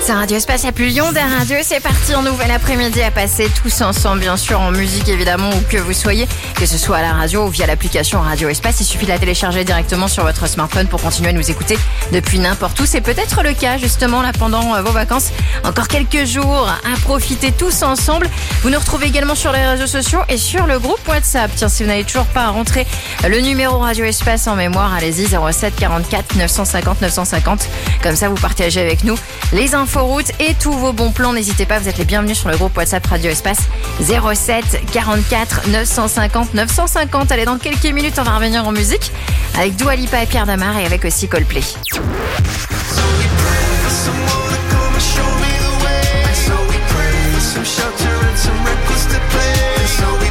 C'est Radio Espace à plus Lyon d'un radio. C'est parti en nouvel après-midi à passer tous ensemble, bien sûr, en musique évidemment, où que vous soyez, que ce soit à la radio ou via l'application Radio Espace. Il suffit de la télécharger directement sur votre smartphone pour continuer à nous écouter depuis n'importe où. C'est peut-être le cas justement là pendant vos vacances. Encore quelques jours à profiter tous ensemble. Vous nous retrouvez également sur les réseaux sociaux et sur le groupe WhatsApp. Tiens, si vous n'avez toujours pas rentré le numéro Radio Espace en mémoire, allez-y, 07 44 950 950. Comme ça, vous partagez avec nous les inforoutes et tous vos bons plans. N'hésitez pas, vous êtes les bienvenus sur le groupe WhatsApp Radio Espace 07 44 950 950. Allez, dans quelques minutes, on va revenir en musique avec Dua Lipa et Pierre Damar et avec aussi Coldplay. So we pray for some shelter and some reckless to play. So we